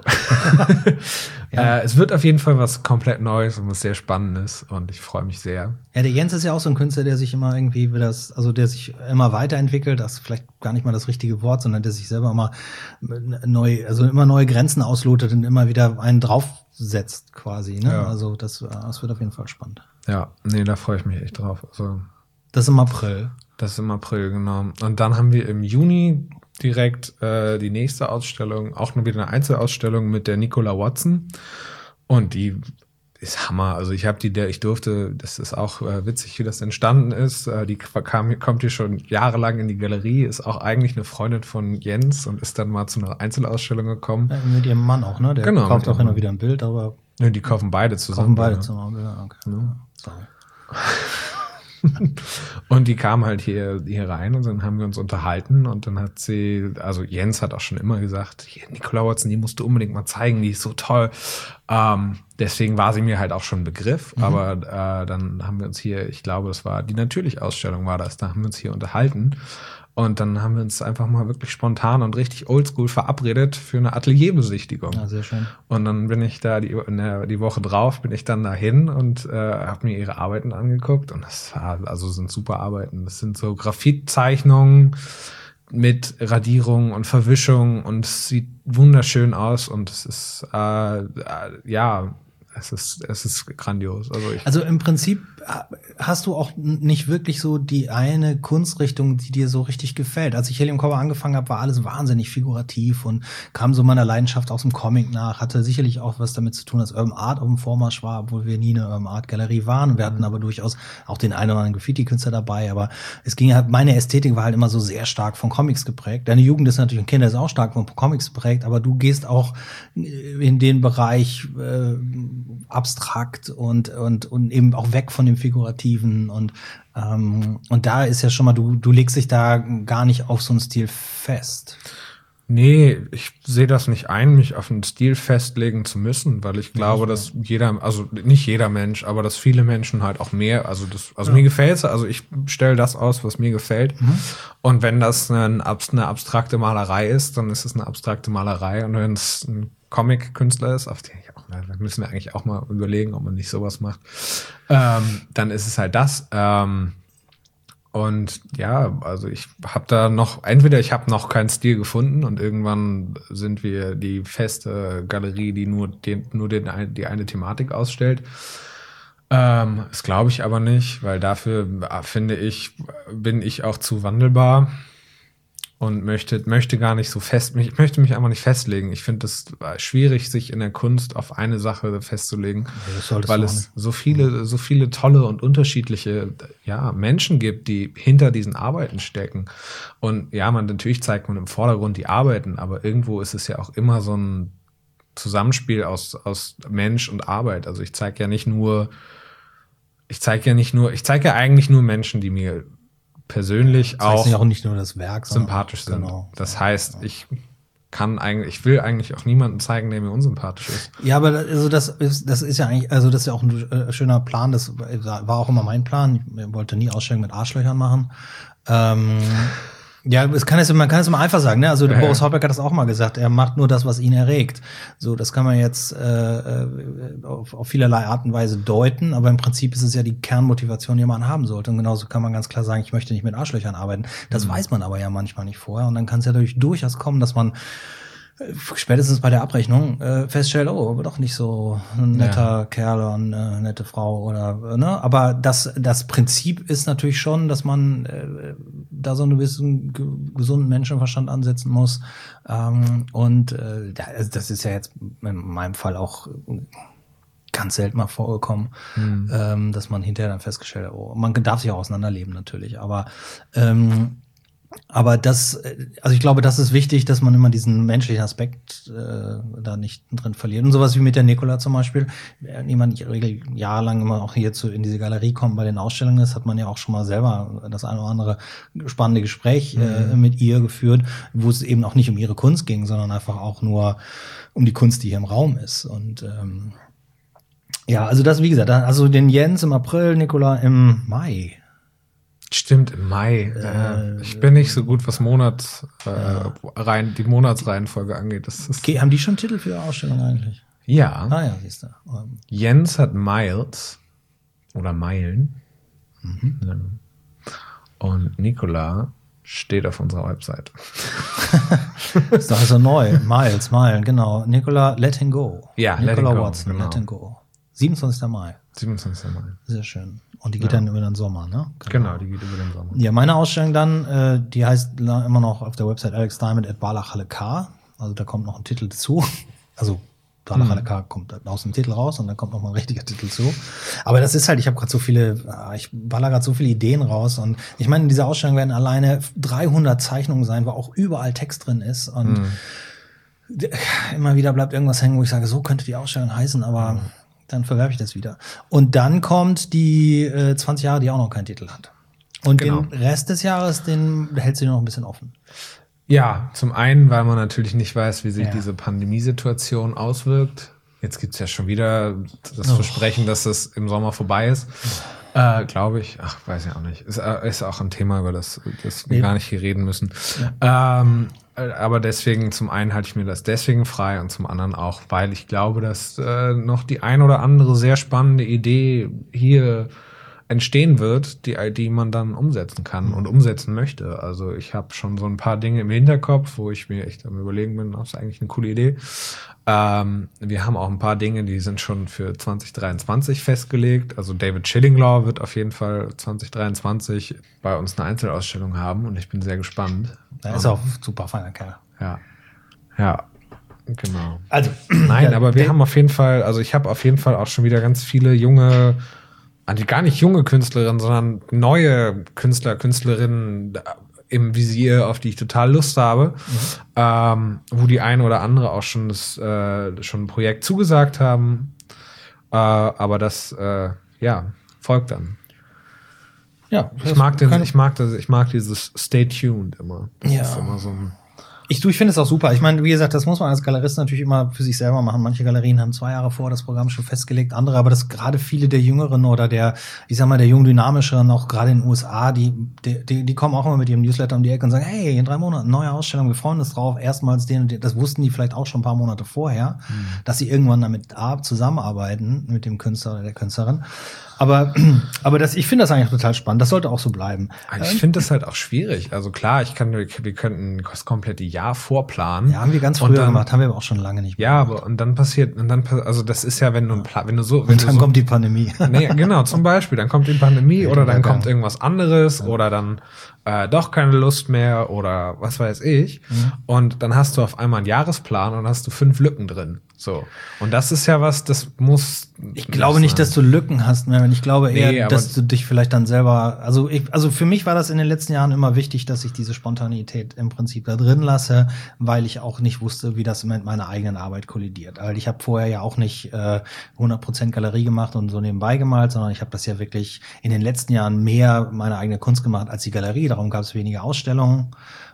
Es wird auf jeden Fall was komplett Neues und was sehr Spannendes und ich freue mich sehr. Ja, der Jens ist ja auch so ein Künstler, der sich immer irgendwie der sich immer weiterentwickelt. Das ist vielleicht gar nicht mal das richtige Wort, sondern der sich selber immer immer neue Grenzen auslotet und immer wieder einen draufsetzt quasi. Ne? Ja. Also das wird auf jeden Fall spannend. Ja, nee, da freue ich mich echt drauf. Also, das ist im April. Das ist im April, genau. Und dann haben wir im Juni direkt die nächste Ausstellung, auch nur wieder eine Einzelausstellung mit der Nicola Watson. Und die ist Hammer. Also ich durfte, das ist auch witzig, wie das entstanden ist. Die kommt hier schon jahrelang in die Galerie, ist auch eigentlich eine Freundin von Jens und ist dann mal zu einer Einzelausstellung gekommen. Ja, mit ihrem Mann auch, ne? Der kauft auch immer wieder ein Bild, aber. Ja, die kaufen beide zusammen. Okay. Ja. Sorry. Und die kam halt hier rein und dann haben wir uns unterhalten und dann hat sie, also Jens hat auch schon immer gesagt, hier, Nicola Watson, die musst du unbedingt mal zeigen, die ist so toll. Deswegen war sie mir halt auch schon ein Begriff, aber dann haben wir uns hier, ich glaube, das war die Natürlich-Ausstellung da haben wir uns hier unterhalten und dann haben wir uns einfach mal wirklich spontan und richtig oldschool verabredet für eine Atelierbesichtigung. Ja, sehr schön. Und dann bin ich da die Woche drauf, bin ich dann dahin und habe mir ihre Arbeiten angeguckt und sind super Arbeiten. Das sind so Graphitzeichnungen mit Radierung und Verwischung und es sieht wunderschön aus und es ist es ist grandios. Also im Prinzip hast du auch nicht wirklich so die eine Kunstrichtung, die dir so richtig gefällt? Als ich Helium Cover angefangen habe, war alles wahnsinnig figurativ und kam so meiner Leidenschaft aus dem Comic nach, hatte sicherlich auch was damit zu tun, dass Urban Art auf dem Vormarsch war, obwohl wir nie eine Urban Art Galerie waren. Wir hatten aber durchaus auch den einen oder anderen Graffiti-Künstler dabei, aber es ging halt, meine Ästhetik war halt immer so sehr stark von Comics geprägt. Deine Jugend ist natürlich, und Kinder ist auch stark von Comics geprägt, aber du gehst auch in den Bereich abstrakt und eben auch weg von dem Figurativen und da ist ja schon mal, du legst dich da gar nicht auf so einen Stil fest. Nee, ich sehe das nicht ein, mich auf einen Stil festlegen zu müssen, weil ich glaube, dass jeder, also nicht jeder Mensch, aber dass viele Menschen halt auch mehr, mir gefällt's, also ich stelle das aus, was mir gefällt. Und wenn das eine abstrakte Malerei ist, dann ist es eine abstrakte Malerei. Und wenn es ein Comic-Künstler ist, auf den ich auch, da müssen wir eigentlich auch mal überlegen, ob man nicht sowas macht, dann ist es halt das. Und ja, also ich habe da ich habe noch keinen Stil gefunden und irgendwann sind wir die feste Galerie, die nur die eine Thematik ausstellt. Das glaube ich aber nicht, weil dafür bin ich auch zu wandelbar und möchte gar nicht so ich möchte mich einfach nicht festlegen. Ich finde es schwierig, sich in der Kunst auf eine Sache festzulegen, weil es so viele tolle und unterschiedliche Menschen gibt, die hinter diesen Arbeiten stecken. Und ja, natürlich zeigt man im Vordergrund die Arbeiten, aber irgendwo ist es ja auch immer so ein Zusammenspiel aus Mensch und Arbeit. Also ich zeige ja eigentlich nur Menschen, die mir persönlich auch nicht nur das Werk, sympathisch sind. Genau. Das heißt, ich will eigentlich auch niemanden zeigen, der mir unsympathisch ist. Ja, aber das ist ja eigentlich, das ist ja auch ein schöner Plan. Das war auch immer mein Plan. Ich wollte nie Ausstellungen mit Arschlöchern machen. Ja, man kann es immer einfach sagen, ne? Also Boris Holberg hat das auch mal gesagt, er macht nur das, was ihn erregt. So, das kann man jetzt auf vielerlei Art und Weise deuten, aber im Prinzip ist es ja die Kernmotivation, die man haben sollte. Und genauso kann man ganz klar sagen, ich möchte nicht mit Arschlöchern arbeiten. Das weiß man aber ja manchmal nicht vorher. Und dann kann es ja durchaus kommen, dass man spätestens bei der Abrechnung feststellt, aber doch nicht so ein netter Kerl oder eine nette Frau oder ne, aber das Prinzip ist natürlich schon, dass man da so einen gewissen gesunden Menschenverstand ansetzen muss das ist ja jetzt in meinem Fall auch ganz selten mal vorgekommen, dass man hinterher dann festgestellt hat, man darf sich auch auseinanderleben natürlich, aber ich glaube, das ist wichtig, dass man immer diesen menschlichen Aspekt da nicht drin verliert. Und sowas wie mit der Nicola zum Beispiel. Wenn jemand jahrelang immer auch hier in diese Galerie kommt bei den Ausstellungen ist, hat man ja auch schon mal selber das eine oder andere spannende Gespräch mit ihr geführt, wo es eben auch nicht um ihre Kunst ging, sondern einfach auch nur um die Kunst, die hier im Raum ist. Und also das, wie gesagt, also den Jens im April, Nicola im Mai. Stimmt, im Mai. Ich bin nicht so gut, was die Monatsreihenfolge angeht. Haben die schon Titel für die Ausstellung eigentlich? Ja. Ja, siehst du. Jens hat Miles oder Meilen. Und Nicola steht auf unserer Website. Ist doch so neu. Meilen, genau. Nicola Let Him Go. Ja, Nicola Watson, genau. Let Him Go. 27. Mai. 27. Mai. Sehr schön. Und die geht dann über den Sommer, ne? Genau, die geht über den Sommer. Ja, meine Ausstellung dann, die heißt immer noch auf der Website Alex Diamond at Balachale K. Also da kommt noch ein Titel dazu. Also Balachale K kommt aus dem Titel raus und dann kommt noch mal ein richtiger Titel zu. Aber das ist halt, ich baller gerade so viele Ideen raus und ich meine, in dieser Ausstellung werden alleine 300 Zeichnungen sein, wo auch überall Text drin ist und immer wieder bleibt irgendwas hängen, wo ich sage, so könnte die Ausstellung heißen, aber dann verwerfe ich das wieder. Und dann kommt die 20 Jahre, die auch noch keinen Titel hat. Und den Rest des Jahres, den hältst du noch ein bisschen offen. Ja, zum einen, weil man natürlich nicht weiß, wie sich diese Pandemiesituation auswirkt. Jetzt gibt's ja schon wieder das Versprechen, dass das im Sommer vorbei ist. Glaube ich. Ach, weiß ich auch nicht. Ist auch ein Thema, über das wir gar nicht hier reden müssen. Ja. Aber deswegen, zum einen halte ich mir das deswegen frei und zum anderen auch, weil ich glaube, dass noch die ein oder andere sehr spannende Idee hier entstehen wird, die man dann umsetzen kann und umsetzen möchte. Also ich habe schon so ein paar Dinge im Hinterkopf, wo ich mir echt am Überlegen bin, das ist eigentlich eine coole Idee. Wir haben auch ein paar Dinge, die sind schon für 2023 festgelegt. Also David Schillinglaw wird auf jeden Fall 2023 bei uns eine Einzelausstellung haben und ich bin sehr gespannt. Er ist auch super feiner Kerl. Ja, genau. Also, nein, aber wir haben auf jeden Fall, also ich habe auf jeden Fall auch schon wieder ganz viele junge, also gar nicht junge Künstlerinnen, sondern neue Künstler, Künstlerinnen im Visier, auf die ich total Lust habe, wo die eine oder andere auch schon schon ein Projekt zugesagt haben, aber das folgt dann. Ja, ich mag dieses Stay tuned immer. Das ist immer so ein Ich finde es auch super. Ich meine, wie gesagt, das muss man als Galerist natürlich immer für sich selber machen. Manche Galerien haben 2 Jahre vor das Programm schon festgelegt, andere, aber das gerade viele der Jüngeren oder der jung dynamischeren, auch gerade in den USA, die kommen auch immer mit ihrem Newsletter um die Ecke und sagen, hey, in 3 Monaten neue Ausstellung, wir freuen uns drauf. Erstmals das wussten die vielleicht auch schon ein paar Monate vorher, dass sie irgendwann damit zusammenarbeiten mit dem Künstler oder der Künstlerin. Aber ich finde das eigentlich total spannend. Das sollte auch so bleiben. Ich finde das halt auch schwierig. Also klar, wir könnten das komplette Jahr vorplanen. Ja, haben wir ganz früher gemacht, haben wir aber auch schon lange nicht mehr gemacht. Aber also das ist ja, wenn dann kommt die Pandemie. Nee, genau, zum Beispiel, dann kommt die Pandemie oder dann kommt irgendwas anderes oder dann doch keine Lust mehr oder was weiß ich. Und dann hast du auf einmal einen Jahresplan und hast du 5 Lücken drin. So. Und das ist ja was, das muss. Ich glaube nicht, dass du Lücken hast mehr. Ich glaube eher, dass du dich vielleicht dann selber, also für mich war das in den letzten Jahren immer wichtig, dass ich diese Spontanität im Prinzip da drin lasse, weil ich auch nicht wusste, wie das mit meiner eigenen Arbeit kollidiert. Also ich habe vorher ja auch nicht 100% Galerie gemaut und so nebenbei gemalt, sondern ich habe das ja wirklich in den letzten Jahren mehr meine eigene Kunst gemacht als die Galerie. Darum gab es weniger Ausstellungen.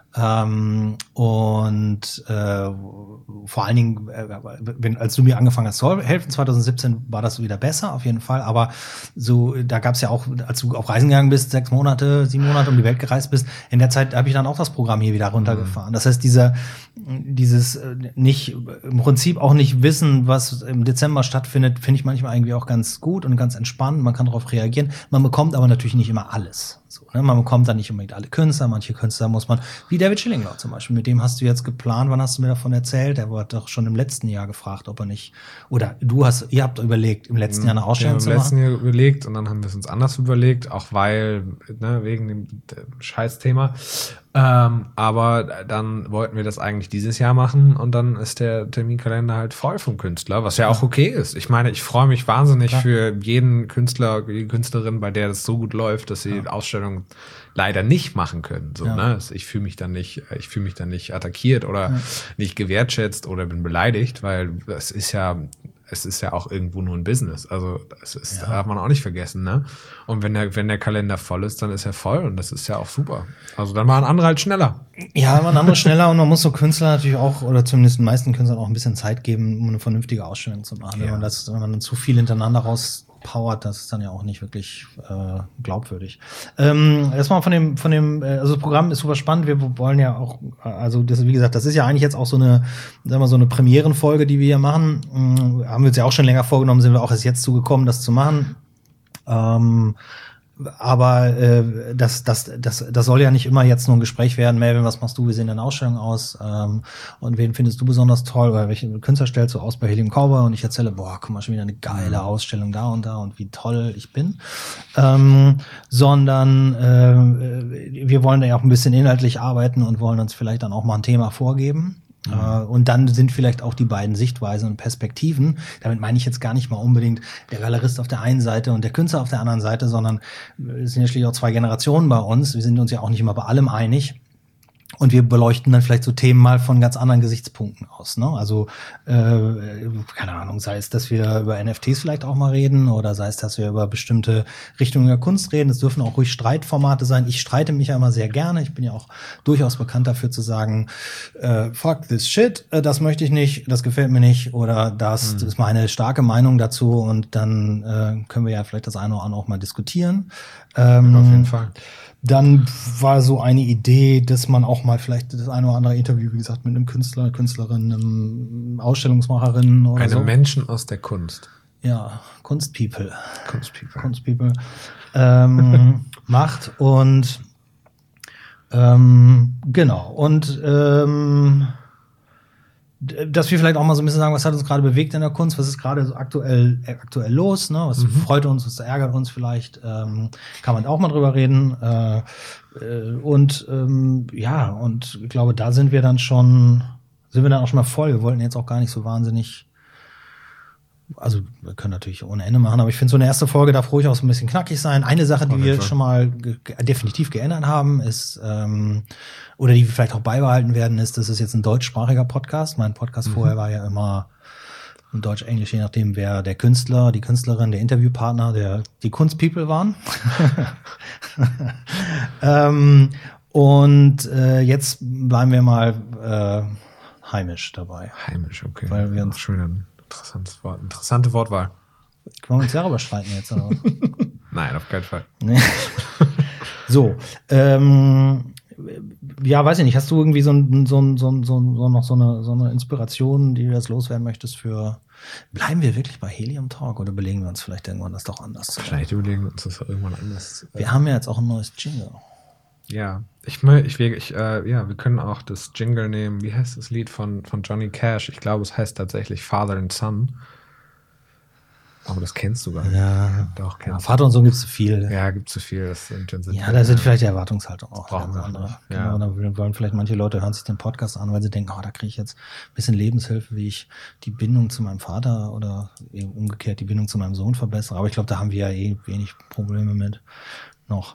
Vor allen Dingen, als du mir angefangen hast zu helfen, 2017 war das wieder besser, auf jeden Fall, aber so, da gab's ja auch, als du auf Reisen gegangen bist, 7 Monate um die Welt gereist bist, in der Zeit habe ich dann auch das Programm hier wieder runtergefahren. Das heißt, dieses nicht, im Prinzip auch nicht wissen, was im Dezember stattfindet, finde ich manchmal irgendwie auch ganz gut und ganz entspannt, man kann darauf reagieren, man bekommt aber natürlich nicht immer alles. So, ne? Man bekommt dann nicht unbedingt alle Künstler, manche Künstler muss man, wie David Schillinglaw zum Beispiel, mit dem hast du jetzt geplant, wann hast du mir davon erzählt? Der wurde doch schon im letzten Jahr gefragt, ob er nicht, oder ihr habt überlegt, im letzten Jahr eine Ausstellung zu machen? Im letzten Jahr überlegt und dann haben wir es uns anders überlegt, auch weil, wegen dem Scheißthema. Aber dann wollten wir das eigentlich dieses Jahr machen und dann ist der Terminkalender halt voll vom Künstler, was ja auch okay ist. Ich meine, ich freue mich wahnsinnig für jeden Künstler, die Künstlerin, bei der das so gut läuft, dass sie Ausstellungen leider nicht machen können. So, ne? Ich fühle mich dann nicht attackiert oder nicht gewertschätzt oder bin beleidigt, weil es ist ja auch irgendwo nur ein Business. Also darf man auch nicht vergessen, ne? Und wenn der Kalender voll ist, dann ist er voll und das ist ja auch super. Also dann machen andere halt schneller. Ja, man andere schneller und man muss so Künstler natürlich auch, oder zumindest den meisten Künstlern auch ein bisschen Zeit geben, um eine vernünftige Ausstellung zu machen. Ja. Wenn man dann zu viel hintereinander rauspowert, das ist dann ja auch nicht wirklich glaubwürdig. Erstmal von dem, also das Programm ist super spannend. Wir wollen ja auch, also das, wie gesagt, das ist ja eigentlich jetzt auch so eine Premierenfolge, die wir hier machen. Haben wir uns ja auch schon länger vorgenommen, sind wir auch erst jetzt zugekommen, das zu machen. Aber das soll ja nicht immer jetzt nur ein Gespräch werden. Melvin, was machst du? Wie sehen deine Ausstellungen aus? Und wen findest du besonders toll? Oder welche Künstler stellst du aus bei Helium Cowboy? Und ich erzähle, guck mal, schon wieder eine geile Ausstellung da und wie toll ich bin. Sondern wir wollen da ja auch ein bisschen inhaltlich arbeiten und wollen uns vielleicht dann auch mal ein Thema vorgeben. Und dann sind vielleicht auch die beiden Sichtweisen und Perspektiven, damit meine ich jetzt gar nicht mal unbedingt der Galerist auf der einen Seite und der Künstler auf der anderen Seite, sondern es sind ja schließlich auch 2 Generationen bei uns. Wir sind uns ja auch nicht immer bei allem einig. Und wir beleuchten dann vielleicht so Themen mal von ganz anderen Gesichtspunkten aus, ne? Also, keine Ahnung, sei es, dass wir über NFTs vielleicht auch mal reden oder sei es, dass wir über bestimmte Richtungen der Kunst reden. Es dürfen auch ruhig Streitformate sein. Ich streite mich ja immer sehr gerne. Ich bin ja auch durchaus bekannt dafür zu sagen, fuck this shit, das möchte ich nicht, das gefällt mir nicht oder das ist meine starke Meinung dazu und dann können wir ja vielleicht das eine oder andere auch mal diskutieren. Auf jeden Fall. Dann war so eine Idee, dass man auch mal vielleicht das eine oder andere Interview, wie gesagt, mit einem Künstler, Künstlerin, einem Ausstellungsmacherin oder einem so. Menschen aus der Kunst. Kunstpeople Kunstpeople. macht. Und genau. Und dass wir vielleicht auch mal so ein bisschen sagen, was hat uns gerade bewegt in der Kunst, was ist gerade so aktuell los, ne? Was freut uns, was ärgert uns vielleicht, kann man auch mal drüber reden. Und ich glaube, da sind wir dann auch schon mal voll. Wir wollten jetzt auch gar nicht so wahnsinnig, also wir können natürlich ohne Ende machen, aber ich finde, so eine erste Folge darf ruhig auch so ein bisschen knackig sein. Eine Sache, die wir schon mal definitiv geändert haben, ist, oder die vielleicht auch beibehalten werden, ist, das ist jetzt ein deutschsprachiger Podcast. Mein Podcast vorher war ja immer in Deutsch, Englisch, je nachdem, wer der Künstler, die Künstlerin, der Interviewpartner, die Kunstpeople waren. Jetzt bleiben wir mal heimisch dabei. Heimisch, okay. Weil wir uns schon ein interessantes Wort. Interessante Wortwahl. Können wir uns darüber streiten jetzt? Oder? Nein, auf keinen Fall. Nee. So, weiß ich nicht. Hast du irgendwie noch so eine Inspiration, die du jetzt loswerden möchtest für? Bleiben wir wirklich bei Helium Talk oder belegen wir uns vielleicht irgendwann das doch anders? Vielleicht überlegen wir uns das irgendwann anders. Wir haben ja jetzt auch ein neues Jingle. Ja, wir können auch das Jingle nehmen. Wie heißt das Lied von Johnny Cash? Ich glaube, es heißt tatsächlich Father and Son. Aber das kennst du gar nicht. Ja, doch, kennst Vater und Sohn gibt es zu viel. Ja, gibt es zu viel. Da sind vielleicht die Erwartungshaltung auch ganz andere. Ja. Genau, da wollen vielleicht manche Leute hören sich den Podcast an, weil sie denken, da kriege ich jetzt ein bisschen Lebenshilfe, wie ich die Bindung zu meinem Vater oder umgekehrt die Bindung zu meinem Sohn verbessere. Aber ich glaube, da haben wir ja wenig Probleme mit noch.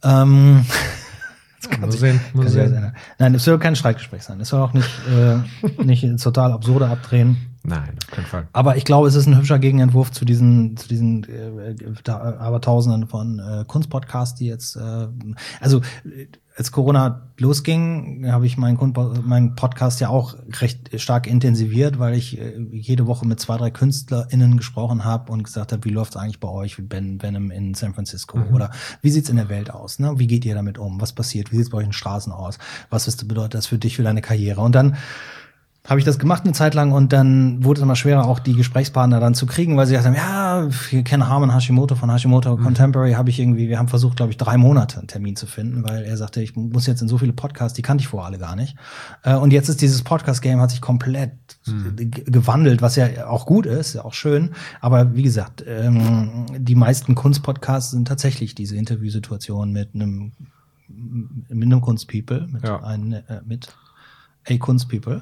Muss sehen. Nein, es soll kein Streitgespräch sein. Es soll auch nicht total absurde abdrehen. Nein, auf keinen Fall. Aber ich glaube, es ist ein hübscher Gegenentwurf zu diesen Abertausenden von Kunstpodcasts, die jetzt, als Corona losging, habe ich meinen Podcast ja auch recht stark intensiviert, weil ich jede Woche mit 2, 3 KünstlerInnen gesprochen habe und gesagt habe, wie läuft's eigentlich bei euch mit Venom in San Francisco? Oder wie sieht's in der Welt aus? Ne? Wie geht ihr damit um? Was passiert? Wie sieht's bei euch in den Straßen aus? Was bedeutet das für dich, für deine Karriere? Und dann habe ich das gemacht eine Zeit lang und dann wurde es immer schwerer, auch die Gesprächspartner dann zu kriegen, weil sie gesagt haben, wir kennen Harman Hashimoto von Hashimoto Contemporary, wir haben versucht, glaube ich, 3 Monate einen Termin zu finden, weil er sagte, ich muss jetzt in so viele Podcasts, die kannte ich vorher alle gar nicht. Und jetzt ist dieses Podcast-Game hat sich komplett gewandelt, was ja auch gut ist, ja auch schön. Aber wie gesagt, die meisten Kunstpodcasts sind tatsächlich diese Interviewsituationen mit einem Kunstpeople, mit Kunstpeople.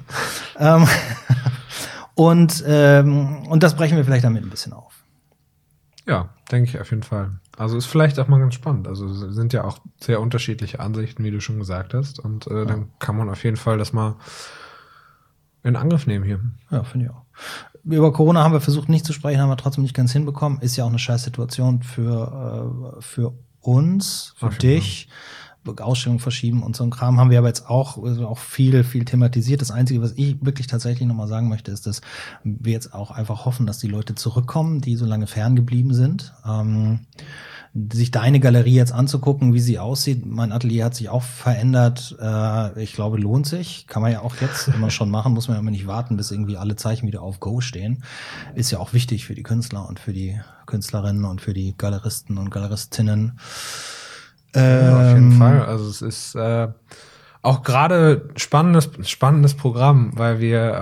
Und das brechen wir vielleicht damit ein bisschen auf. Ja, denke ich auf jeden Fall. Also ist vielleicht auch mal ganz spannend. Also sind ja auch sehr unterschiedliche Ansichten, wie du schon gesagt hast. Und dann kann man auf jeden Fall das mal in Angriff nehmen hier. Ja, finde ich auch. Über Corona haben wir versucht nicht zu sprechen, haben wir trotzdem nicht ganz hinbekommen. Ist ja auch eine scheiß Situation für uns, für dich. Ausstellungen verschieben und so ein Kram haben wir aber jetzt auch viel thematisiert. Das Einzige, was ich wirklich tatsächlich nochmal sagen möchte, ist, dass wir jetzt auch einfach hoffen, dass die Leute zurückkommen, die so lange ferngeblieben sind. Sich deine Galerie jetzt anzugucken, wie sie aussieht. Mein Atelier hat sich auch verändert. Ich glaube, lohnt sich. Kann man ja auch jetzt immer schon machen. Muss man ja immer nicht warten, bis irgendwie alle Zeichen wieder auf Go stehen. Ist ja auch wichtig für die Künstler und für die Künstlerinnen und für die Galeristen und Galeristinnen. Ja, auf jeden Fall. Also es ist auch gerade spannendes Programm, weil wir,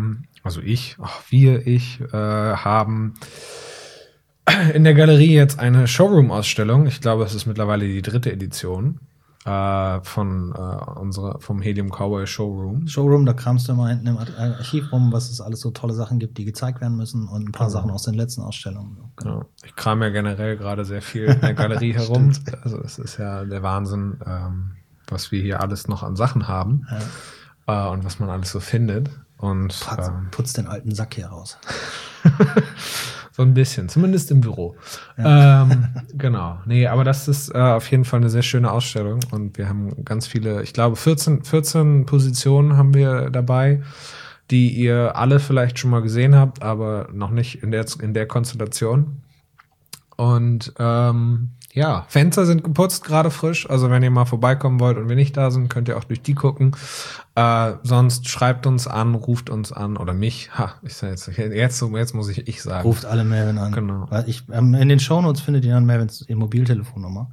haben in der Galerie jetzt eine Showroom-Ausstellung. Ich glaube, es ist mittlerweile die 3. Edition vom Helium Cowboy Showroom. Da kramst du mal hinten im Archiv rum, was es alles so tolle Sachen gibt, die gezeigt werden müssen und ein paar Sachen aus den letzten Ausstellungen. Genau. Ja, ich kram ja generell gerade sehr viel in der Galerie herum. Also es ist ja der Wahnsinn, was wir hier alles noch an Sachen haben und was man alles so findet. Und putz den alten Sack hier raus. So ein bisschen, zumindest im Büro. Ja. Genau. Nee, aber das ist auf jeden Fall eine sehr schöne Ausstellung und wir haben ganz viele, ich glaube 14 Positionen haben wir dabei, die ihr alle vielleicht schon mal gesehen habt, aber noch nicht in der Konstellation. Und Ja, Fenster sind geputzt, gerade frisch. Also wenn ihr mal vorbeikommen wollt und wir nicht da sind, könnt ihr auch durch die gucken. Sonst schreibt uns an, ruft uns an oder mich. Jetzt muss ich sagen. Ruft alle Melvin an. Genau. Weil in den Shownotes findet ihr dann Melvins Mobiltelefonnummer.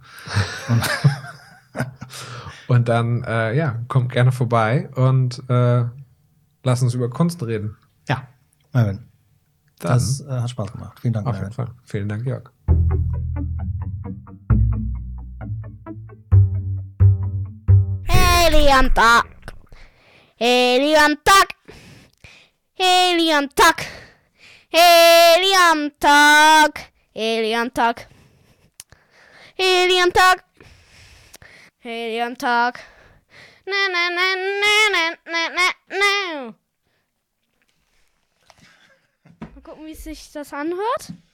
Und dann, kommt gerne vorbei und lasst uns über Kunst reden. Ja, Melvin. Dann, Das hat Spaß gemacht. Vielen Dank, auf Melvin. jeden Fall. Vielen Dank, Jörg. Helium Talk. Helium Talk. Helium Talk. Helium Talk. Helium Talk. Helium Talk. Helium Talk. Na na na na na na na na. Mal gucken, wie sich das anhört.